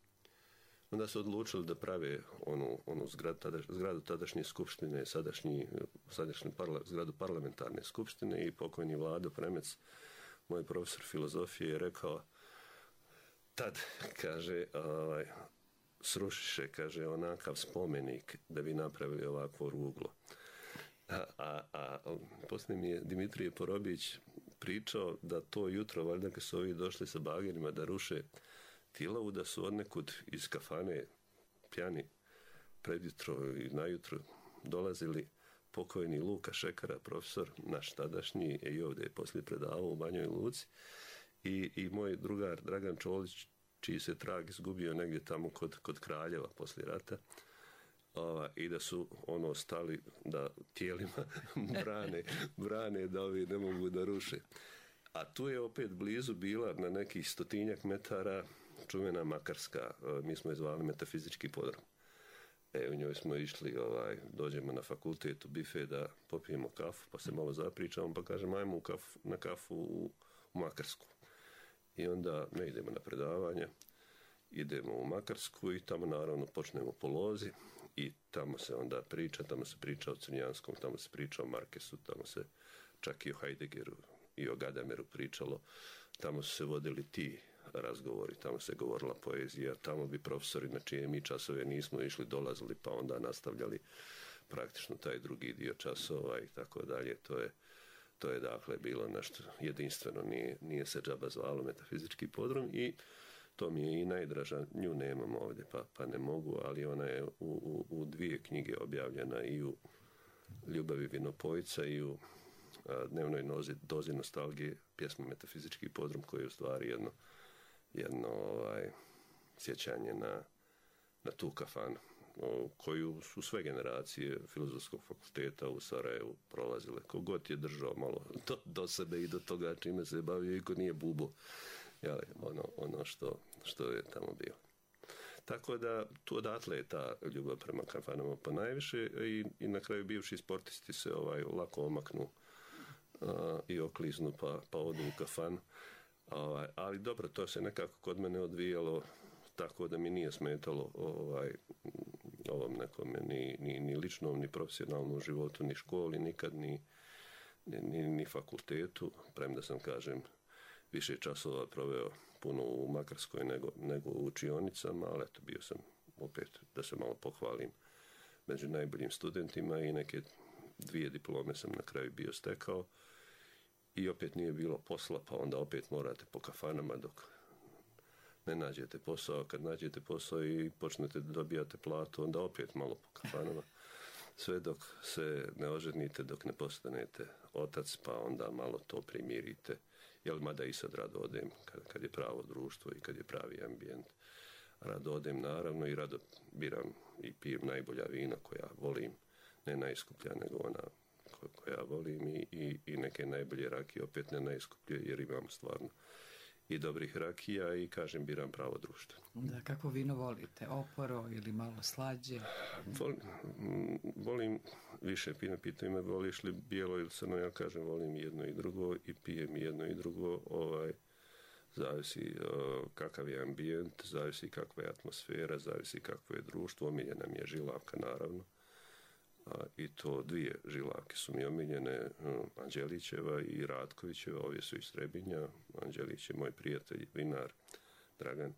S2: onda su odlučili da prave onu, onu zgradu, tadaš, zgradu tadašnje skupštine, sadašnji, sadašnju parla, zgradu parlamentarne skupštine i pokojni Vlado Premec, moj profesor filozofije, je rekao tad, kaže, ovaj, srušiše, kaže, onakav spomenik da bi napravili ovakvo ruglo. A, a, a poslije mi je Dimitrije Porobić pričao da to jutro, valjda kad su ovi došli sa bagerima da ruše Tilavu, da su odnekud iz kafane pjani predjutro i najutro dolazili pokojni Luka Šekara, profesor naš tadašnji, i ovdje je poslije predavao u Banjoj Luci, i, i moj drugar Dragan Čolić, čiji se trag izgubio negdje tamo kod, kod Kraljeva poslije rata, ova, i da su ono stali da tijelima brane, brane da ovi ne mogu da ruše. A tu je opet blizu bila na nekih stotinjak metara čuvena Makarska, mi smo je zvali metafizički podrum. E, u njoj smo išli, ovaj, dođemo na fakultet u bife da popijemo kafu, pa se malo zapričamo, pa kažemo ajmo u kafu, na kafu u, u Makarsku. I onda ne idemo na predavanja, idemo u Makarsku i tamo naravno počnemo po lozi i tamo se onda priča, tamo se priča o Crnjanskom, tamo se priča o Markesu, tamo se čak i o Heideggeru i o Gadameru pričalo, tamo su se vodili ti razgovori, tamo se govorila poezija, tamo bi profesori na čije mi časove nismo išli dolazili pa onda nastavljali praktično taj drugi dio časova i tako dalje. To je To je dakle bilo nešto jedinstveno, nije, nije se džaba zvalo metafizički podrum i to mi je i najdraža, nju nemam ovdje pa, pa ne mogu, ali ona je u, u, u dvije knjige objavljena i u Ljubavi vinopojica i u a, Dnevnoj nozi, dozi nostalgije, pjesma Metafizički podrum, koji je u stvari jedno, jedno ovaj, sjećanje na, na tu kafanu, koju su sve generacije Filozofskog fakulteta u Sarajevu prolazile. Kogod je držao malo do, do sebe i do toga čime se bavio i ko nije bubo, jeli, ono, ono što, što je tamo bilo. Tako da tu odatle je ta ljubav prema kafanama pa najviše i, i na kraju bivši sportisti se ovaj, lako omaknu a, i okliznu pa, pa odu u kafan. Ovaj, ali dobro, to se nekako kod mene odvijalo tako da mi nije smetalo ovaj, ovom nekome ni, ni, ni ličnom, ni profesionalnom životu, ni školi, nikad, ni, ni, ni fakultetu, premda sam, kažem, više časova proveo puno u Makarskoj nego, nego u učionicama, ali eto, bio sam opet, da se malo pohvalim, među najboljim studentima i neke dvije diplome sam na kraju bio stekao i opet nije bilo posla, pa onda opet morate po kafanama dok ne nađete posao. Kad nađete posao i počnete da dobijate platu, onda opet malo po kafanama. Sve dok se ne oženite, dok ne postanete otac, pa onda malo to primirite. Jel, mada i sad rado odem kad, kad je pravo društvo i kad je pravi ambijent. rado odem naravno i rado biram i pijem najbolja vina koja volim, ne najskuplja nego ona koja volim i, i, i neke najbolje rakije, opet ne najskuplje jer imam stvarno i dobrih rakija i kažem biram pravo društvo.
S1: Da, kako vino volite? Oporo ili malo slađe?
S2: Volim, volim više, pine pitaju me voliš li bijelo ili crno, ja kažem volim jedno i drugo i pijem jedno i drugo, ovaj, zavisi uh, kakav je ambijent, zavisi kakva je atmosfera, zavisi kakvo je društvo, omiljena mi je žilavka naravno. A, i to dvije žilavke su mi omiljene, um, Anđelićeva i Ratkovićeva, ovdje su iz Trebinja. Anđelić je moj prijatelj, vinar Dragan,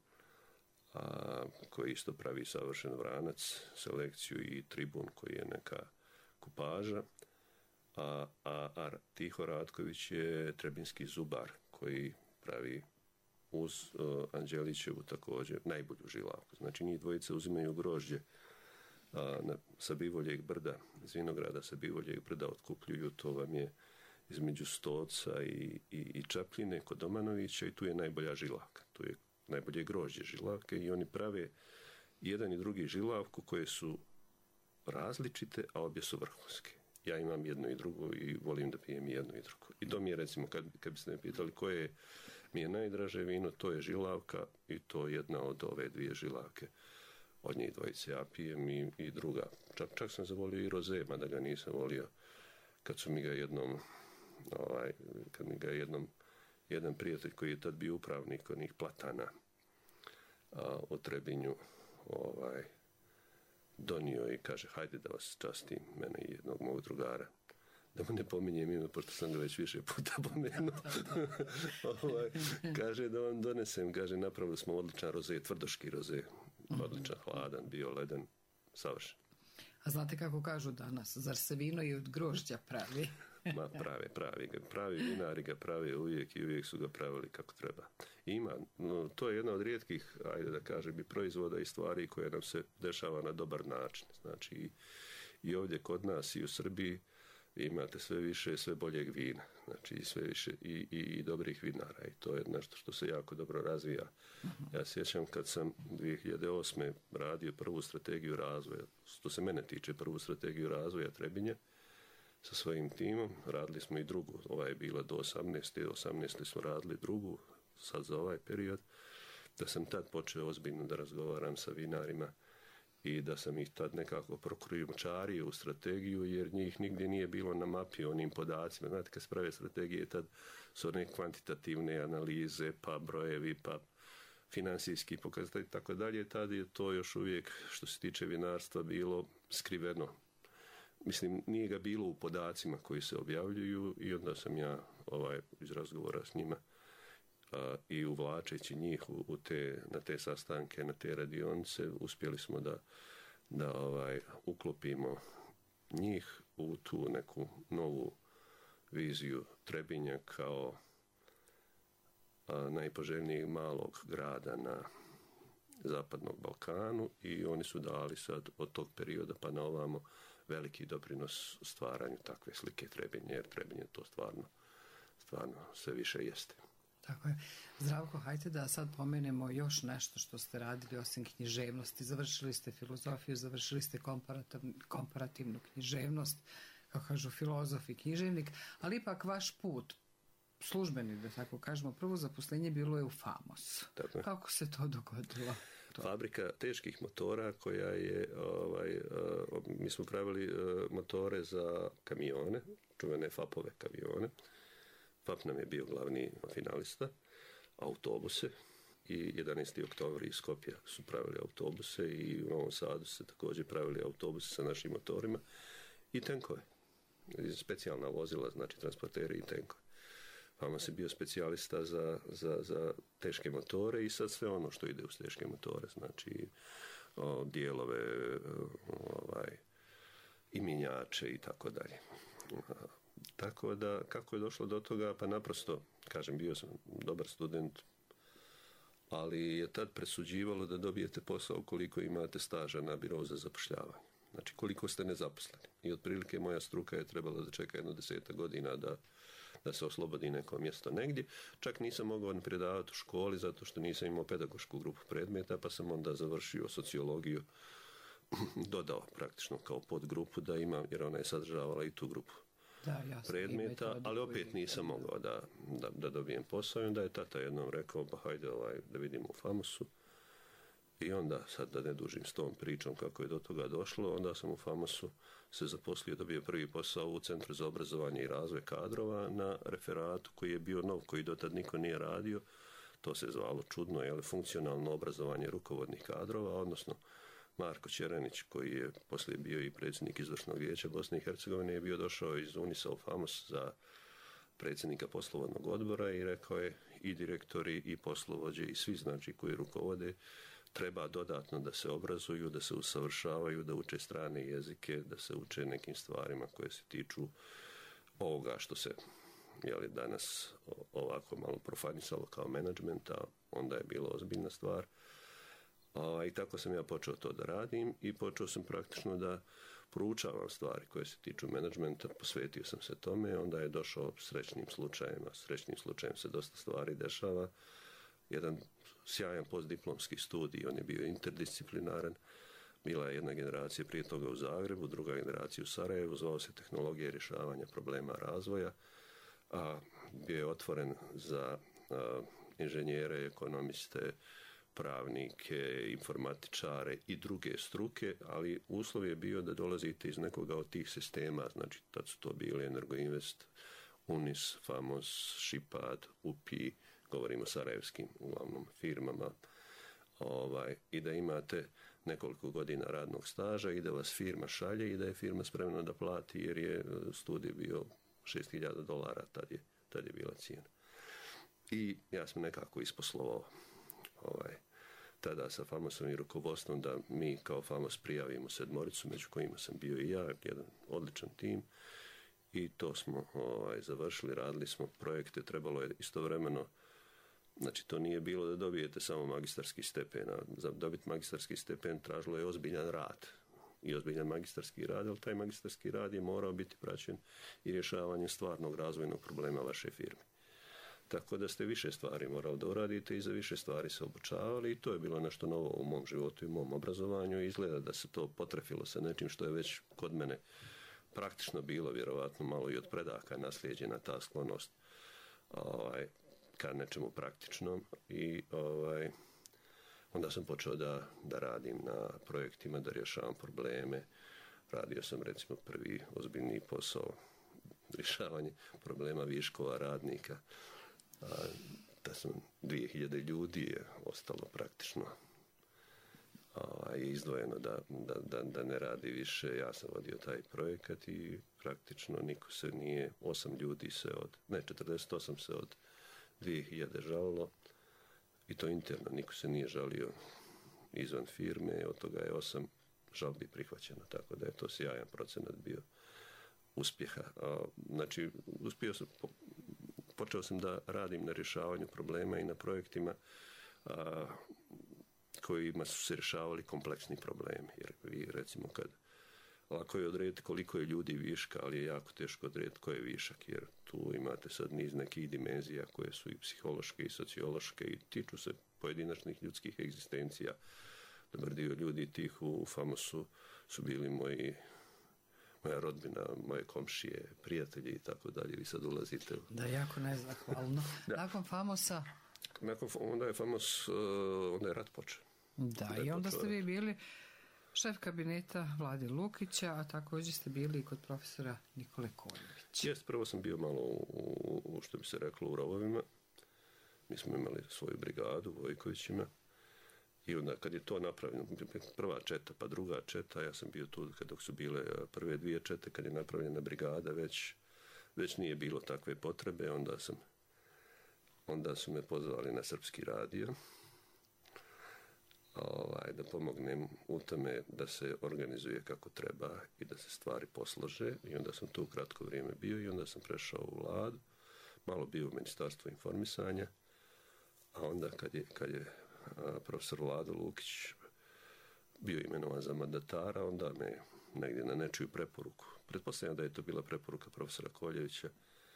S2: a, koji isto pravi savršen vranac, selekciju i tribun koji je neka kupaža, a, a, a Tiho Ratković je trebinski zubar koji pravi uz uh, Anđelićevu također najbolju žilavku. Znači njih dvojice uzimaju grožđe a, na, sa Bivoljeg brda, iz vinograda sa Bivoljeg brda otkupljuju, to vam je između Stoca i, i, i Čapljine kod Domanovića i tu je najbolja žilavka. Tu je najbolje grožđe žilavke i oni prave jedan i drugi žilavku koje su različite, a obje su vrhunske. Ja imam jedno i drugo i volim da pijem jedno i drugo. I to mi je recimo, kad, kad biste me pitali koje mi je najdraže vino, to je žilavka i to je jedna od ove dvije žilavke. Od njih dvojice ja pijem i, i druga. Čak, čak sam zavolio i roze, mada ga nisam volio kad su mi ga jednom, ovaj, kad mi ga jednom, jedan prijatelj koji je tad bio upravnik onih platana a, u Trebinju, ovaj, donio i kaže, hajde da vas častim, mene i jednog mog drugara. Da mu ne pominjem ime, pošto sam ga već više puta pomenuo. ovaj, kaže da vam donesem, kaže, napravili smo odličan roze, tvrdoški roze, odličan, hladan, bio leden, savršen.
S1: A znate kako kažu danas, zar se vino i od grožđa pravi?
S2: Ma prave, pravi ga, pravi vinari ga prave uvijek i uvijek su ga pravili kako treba. Ima, no, to je jedna od rijetkih, ajde da kažem, i proizvoda i stvari koje nam se dešava na dobar način. Znači i, i ovdje kod nas i u Srbiji imate sve više, sve boljeg vina, znači i sve više i, i, i dobrih vinara i to je nešto što se jako dobro razvija. Ja sjećam kad sam dvije hiljade osme radio prvu strategiju razvoja, što se mene tiče prvu strategiju razvoja Trebinja, sa svojim timom, radili smo i drugu, ova je bila do osamnaeste, osamnaeste smo radili drugu, sad za ovaj period, da sam tad počeo ozbiljno da razgovaram sa vinarima i da sam ih tad nekako prokrijumčario u strategiju, jer njih nigdje nije bilo na mapi onim podacima. Znate, kad se prave strategije, tad su one kvantitativne analize, pa brojevi, pa financijski pokazatelji, tako dalje, tad je to još uvijek, što se tiče vinarstva, bilo skriveno. Mislim, nije ga bilo u podacima koji se objavljuju i onda sam ja ovaj, iz razgovora s njima a, i uvlačeći njih u, u te, na te sastanke, na te radionice, uspjeli smo da, da ovaj, uklopimo njih u tu neku novu viziju Trebinja kao a, najpoželjnijeg malog grada na Zapadnog Balkanu i oni su dali sad od tog perioda pa na ovamo veliki doprinos stvaranju takve slike Trebinja, jer Trebinje to stvarno, stvarno sve više jeste.
S1: Tako je. Zdravko, hajde da sad pomenemo još nešto što ste radili osim književnosti. Završili ste filozofiju, završili ste komparativnu književnost, kako kažu filozof i književnik, ali ipak vaš put, službeni, da tako kažemo, prvo zaposlenje bilo je u Famos. Tako. Kako se to dogodilo? To.
S2: Fabrika teških motora koja je, ovaj, uh, mi smo pravili uh, motore za kamione, čuvene Fapove kamione. Fap nam je bio glavni finalista, autobuse i jedanaesti oktobra iz Skopja su pravili autobuse i u Novom Sadu se također pravili autobuse sa našim motorima i tenkove. Specijalna vozila, znači transporteri i tenkove. Famos je bio specijalista za, za, za teške motore i sad sve ono što ide uz teške motore, znači o, dijelove, ovaj, i minjače i tako dalje. Tako da, kako je došlo do toga, pa naprosto, kažem, bio sam dobar student, ali je tad presuđivalo da dobijete posao koliko imate staža na birou za zapošljavanje. Znači, koliko ste nezaposleni. I otprilike moja struka je trebala da čeka jedno deseta godina da da se oslobodi neko mjesto negdje. Čak nisam mogao predavati u školi zato što nisam imao pedagošku grupu predmeta, pa sam onda završio sociologiju, dodao praktično kao podgrupu da imam, jer ona je sadržavala i tu grupu
S1: da, jasno,
S2: predmeta, ali opet nisam mogao da, da, da dobijem posao i onda je tata jednom rekao, pa hajde ovaj, da vidimo u Famosu. I onda, sad da ne dužim s tom pričom kako je do toga došlo, onda sam u Famosu se zaposlio, dobio prvi posao u Centru za obrazovanje i razvoj kadrova na referatu koji je bio nov, koji dotad niko nije radio. To se zvalo čudno, je li, funkcionalno obrazovanje rukovodnih kadrova, odnosno Marko Čerenić, koji je poslije bio i predsjednik izvršnog vijeća Bosne i Hercegovine, je bio došao iz Unisa u Famos za predsjednika poslovodnog odbora i rekao je i direktori i poslovođe i svi znači koji rukovode treba dodatno da se obrazuju, da se usavršavaju, da uče strane jezike, da se uče nekim stvarima koje se tiču ovoga što se jeli, danas ovako malo profanisalo kao menadžment, a onda je bilo ozbiljna stvar. A, I tako sam ja počeo to da radim i počeo sam praktično da proučavam stvari koje se tiču menadžmenta, posvetio sam se tome, onda je došao srećnim slučajem, a srećnim slučajem se dosta stvari dešava. Jedan sjajan postdiplomski studij, on je bio interdisciplinaran, bila je jedna generacija prije toga u Zagrebu, druga generacija u Sarajevu, zvao se tehnologija rješavanja problema razvoja, a bio je otvoren za a, inženjere, ekonomiste, pravnike, informatičare i druge struke, ali uslov je bio da dolazite iz nekoga od tih sistema, znači tad su to bili Energoinvest, Unis, Famos, Šipad, U P I, govorimo o sarajevskim uglavnom firmama, ovaj, i da imate nekoliko godina radnog staža i da vas firma šalje i da je firma spremna da plati jer je studij bio šest hiljada dolara, tad je, tad je bila cijena. I ja sam nekako isposlovao ovaj, tada sa Famosom i rukovodstvom da mi kao Famos prijavimo sedmoricu, među kojima sam bio i ja, jedan odličan tim, i to smo ovaj, završili, radili smo projekte, trebalo je istovremeno, znači to nije bilo da dobijete samo magistarski stepen, a za dobiti magistarski stepen tražilo je ozbiljan rad i ozbiljan magistarski rad, ali taj magistarski rad je morao biti praćen i rješavanjem stvarnog razvojnog problema vaše firme. Tako da ste više stvari morali da uradite i za više stvari se obučavali i to je bilo nešto novo u mom životu i u mom obrazovanju i izgleda da se to potrefilo sa nečim što je već kod mene praktično bilo, vjerovatno malo i od predaka naslijeđena ta sklonost ovaj, ka nečemu praktičnom i ovaj, onda sam počeo da, da radim na projektima, da rješavam probleme. Radio sam recimo prvi ozbiljni posao rješavanje problema viškova radnika. A, da sam dvije hiljade ljudi je ostalo praktično a, je izdvojeno da, da, da, da ne radi više. Ja sam vodio taj projekat i praktično niko se nije, osam ljudi se od, ne, četrdeset osam se od dvije hiljade žalilo i to interno, niko se nije žalio izvan firme, od toga je osam žalbi prihvaćeno, tako da je to sjajan procenat bio uspjeha. A, znači, uspio sam, po, počeo sam da radim na rješavanju problema i na projektima a, kojima su se rješavali kompleksni problemi, jer vi recimo kad lako je odrediti koliko je ljudi viška, ali je jako teško odrediti ko je višak, jer tu imate sad niz nekih dimenzija koje su i psihološke i sociološke i tiču se pojedinačnih ljudskih egzistencija. Dobar dio ljudi tih u, u Famosu su bili moji, moja rodbina, moje komšije, prijatelji i tako dalje. Vi sad ulazite.
S1: Da, jako nezahvalno. Nakon Famosa?
S2: Nakon, onda je Famos, onda je rat počeo.
S1: Da, da i onda ste vi bili šef kabineta Vlade Lukića, a također ste bili i kod profesora Nikole Koljevića.
S2: Jest, prvo sam bio malo u, u, što bi se reklo, u rovovima. Mi smo imali svoju brigadu u Vojkovićima. I onda kad je to napravljeno, prva četa pa druga četa, ja sam bio tu kad dok su bile prve dvije čete, kad je napravljena brigada, već, već nije bilo takve potrebe, onda sam onda su me pozvali na Srpski radio ovaj, da pomognem u tome da se organizuje kako treba i da se stvari poslože i onda sam tu kratko vrijeme bio i onda sam prešao u Vladu, malo bio u Ministarstvu informisanja, a onda kad je, kad je a, profesor Vlado Lukić bio imenovan za mandatara, onda me negdje na nečiju preporuku, pretpostavljam da je to bila preporuka profesora Koljevića,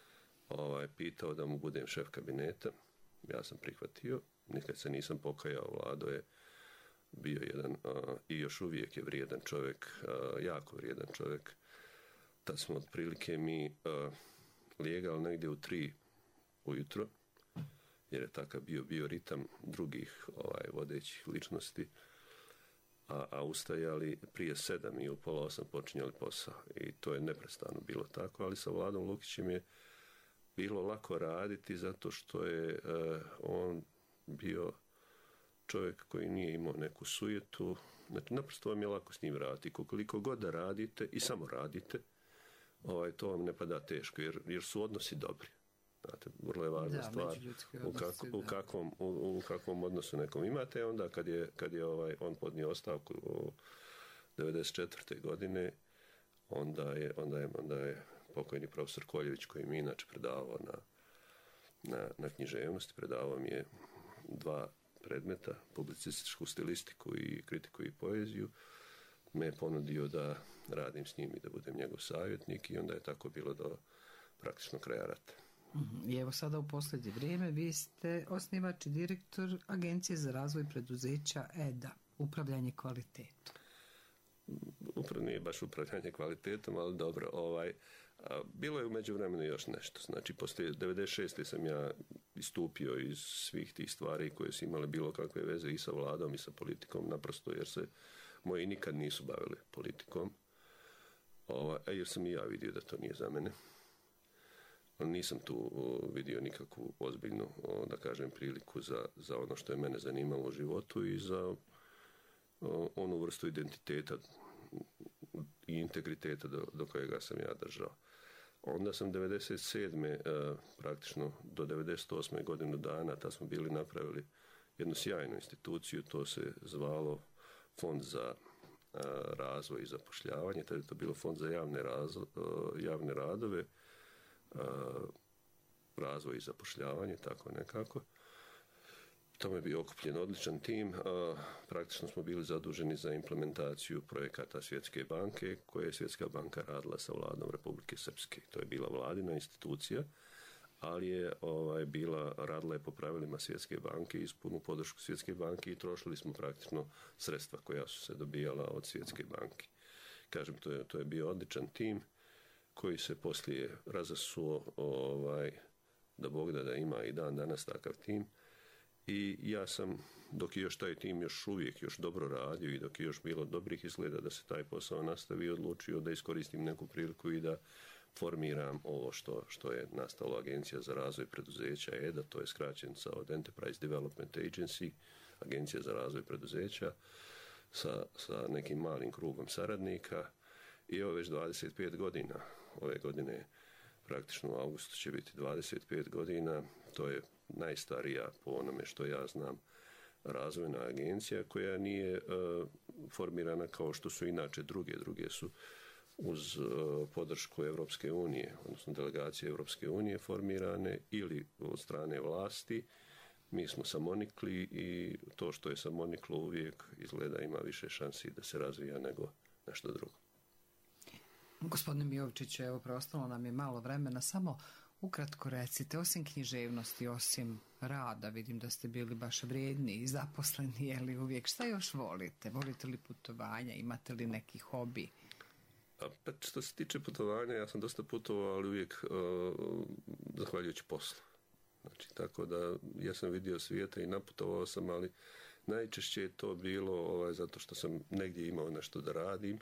S2: ovaj, pitao da mu budem šef kabineta. Ja sam prihvatio, nikad se nisam pokajao, Vlado je bio jedan a, i još uvijek je vrijedan čovjek, a, jako vrijedan čovjek. Tad smo otprilike mi a, lijegali negdje u tri ujutro, jer je takav bio bio ritam drugih ovaj, vodećih ličnosti, a, a ustajali prije sedam i u pola osam počinjali posao. I to je neprestano bilo tako, ali sa Vladom Lukićem je bilo lako raditi zato što je uh, on bio čovjek koji nije imao neku sujetu. Znači, naprosto vam je lako s njim raditi. Koliko god da radite i samo radite, ovaj, to vam ne pada teško, jer, jer su odnosi dobri. Znate, vrlo je važna
S1: da,
S2: stvar u, kako, u, kakvom, u, u kakvom odnosu nekom imate. Onda kad je, kad je ovaj, on podnio ostavku u devedeset četvrte godine, onda je, onda je, onda je pokojni profesor Koljević, koji mi inače predavao na, na, na književnosti, predavao mi je dva predmeta, publicističku stilistiku i kritiku i poeziju, me je ponudio da radim s njim i da budem njegov savjetnik, i onda je tako bilo do praktično kraja rata.
S1: I evo sada u posljednje vrijeme vi ste osnivač i direktor Agencije za razvoj preduzeća E D A, upravljanje kvalitetom.
S2: Upravo nije baš upravljanje kvalitetom, ali dobro, ovaj, a, bilo je u međuvremenu još nešto. Znači, poslije devedeset šeste sam ja istupio iz svih tih stvari koje su imale bilo kakve veze i sa vladom i sa politikom, naprosto jer se moji nikad nisu bavili politikom, ovaj, a jer sam i ja vidio da to nije za mene. Nisam tu vidio nikakvu ozbiljnu, da kažem, priliku za, za ono što je mene zanimalo u životu i za onu vrstu identiteta i integriteta do, do kojega sam ja držao. Onda sam devedeset sedme praktično do devedeset osme godinu dana, tad smo bili napravili jednu sjajnu instituciju, to se zvalo Fond za razvoj i zapošljavanje, tad je to bilo Fond za javne, razlo, javne radove, razvoj i zapošljavanje, tako nekako. Tome je bio okupljen odličan tim. Praktično smo bili zaduženi za implementaciju projekata Svjetske banke, koje je Svjetska banka radila sa vladom Republike Srpske. To je bila vladina institucija, ali je ovaj, bila, radila je po pravilima Svjetske banke, iz punu podršku Svjetske banke, i trošili smo praktično sredstva koja su se dobijala od Svjetske banke. Kažem, to je, to je bio odličan tim koji se poslije razasuo, ovaj, da Bog da da ima i dan danas takav tim. I ja sam, dok je još taj tim još uvijek još dobro radio i dok je još bilo dobrih izgleda da se taj posao nastavi, odlučio da iskoristim neku priliku i da formiram ovo što, što je nastalo Agencija za razvoj preduzeća E D A, to je skraćenica od Enterprise Development Agency, Agencija za razvoj preduzeća, sa, sa nekim malim krugom saradnika. I evo već dvadeset pet godina, ove godine praktično u augustu će biti dvadeset pet godina, to je najstarija, po onome što ja znam, razvojna agencija koja nije uh, formirana kao što su inače druge. Druge su uz uh, podršku Europske unije, odnosno delegacije Europske unije formirane ili od strane vlasti. Mi smo samonikli i to što je samoniklo uvijek izgleda ima više šansi da se razvija nego nešto drugo.
S1: Gospodine Miovčiću, evo preostalo nam je malo vremena, samo ukratko recite, osim književnosti, osim rada, vidim da ste bili baš vrijedni i zaposleni, je li uvijek, šta još volite? Volite li putovanja, imate li neki hobi?
S2: A pa što se tiče putovanja, ja sam dosta putovao, ali uvijek uh, zahvaljujući poslu. Znači, tako da ja sam vidio svijeta i naputovao sam, ali najčešće je to bilo ovaj, zato što sam negdje imao nešto da radim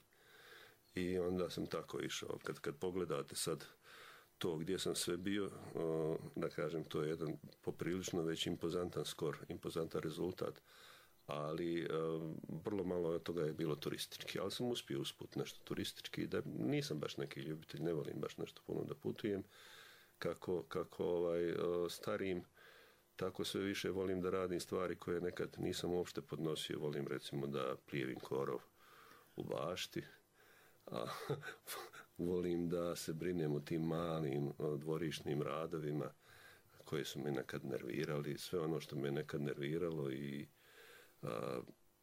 S2: i onda sam tako išao. Kad, kad pogledate sad to gdje sam sve bio, uh, da kažem, to je jedan poprilično već impozantan skor, impozantan rezultat, ali uh, vrlo malo od toga je bilo turistički, ali sam uspio usput nešto turistički, da nisam baš neki ljubitelj, ne volim baš nešto puno da putujem, kako, kako ovaj, uh, starim, tako sve više volim da radim stvari koje nekad nisam uopšte podnosio, volim recimo da plijevim korov u bašti, a volim da se brinem o tim malim dvorišnim radovima koje su me nekad nervirali, sve ono što me nekad nerviralo i a,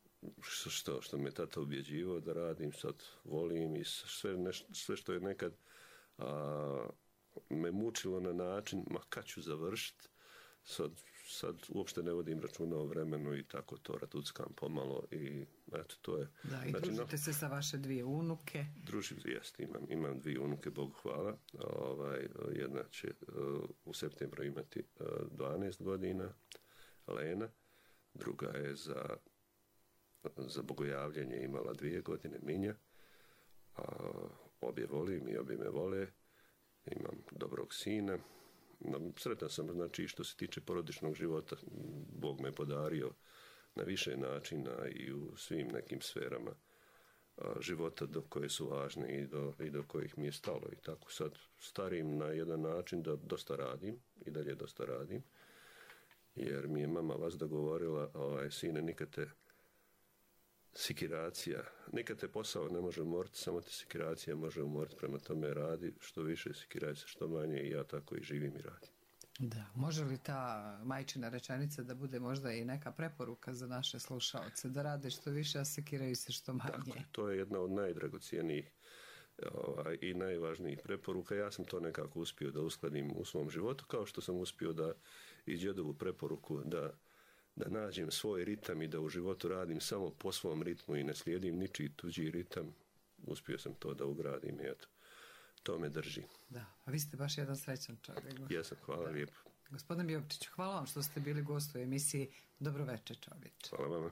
S2: što, što me tata ubjeđivao da radim, sad volim i sve, neš, sve što je nekad a, me mučilo na način, ma kad ću završiti, sad, sad uopšte ne vodim računa o vremenu i tako to ratuckam pomalo i eto, to je...
S1: Da, i znači, družite no, se sa vaše dvije unuke.
S2: Družim, jest, imam, imam dvije unuke, Bogu hvala. Ovaj, jedna će uh, u septembru imati uh, dvanaest godina, Lena, druga je za, za bogojavljenje imala dvije godine, Minja. A, obje volim i obje me vole, imam dobrog sina. Sretan sam, znači, što se tiče porodičnog života, Bog me podario na više načina i u svim nekim sferama a, života do koje su važne i do, i do kojih mi je stalo. I tako sad starim na jedan način da dosta radim i dalje dosta radim, jer mi je mama Vazda govorila, ovaj, sine, nikad te sikiracija, nikad te posao ne može umoriti, samo te sikiracija može umoriti, prema tome radi, što više sikiraj se, što manje, i ja tako i živim i radim.
S1: Da, može li ta majčina rečenica da bude možda i neka preporuka za naše slušaoce, da rade što više, a sikiraju se što manje?
S2: Tako, to je jedna od najdragocijenijih ovaj, i najvažnijih preporuka. Ja sam to nekako uspio da uskladim u svom životu, kao što sam uspio da i djedovu preporuku da da nađem svoj ritam i da u životu radim samo po svom ritmu i ne slijedim ničiji tuđi ritam. Uspio sam to da ugradim i eto, to me drži.
S1: Da, a vi ste baš jedan srećan čovjek.
S2: Jesam, hvala da. Lijepo.
S1: Gospodine Miopčiću, hvala vam što ste bili gost u emisiji Dobroveče čovječe.
S2: Hvala vama.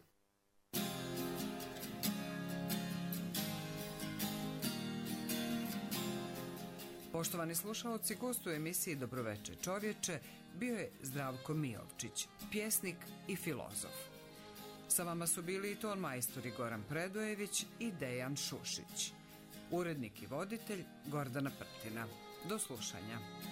S1: Poštovani slušaoci, gost u emisiji Dobroveče čovječe bio je Zdravko Miovčić, pjesnik i filozof. Sa vama su bili i ton majstori Goran Predojević i Dejan Šušić. Urednik i voditelj Gordana Prtina. Do slušanja.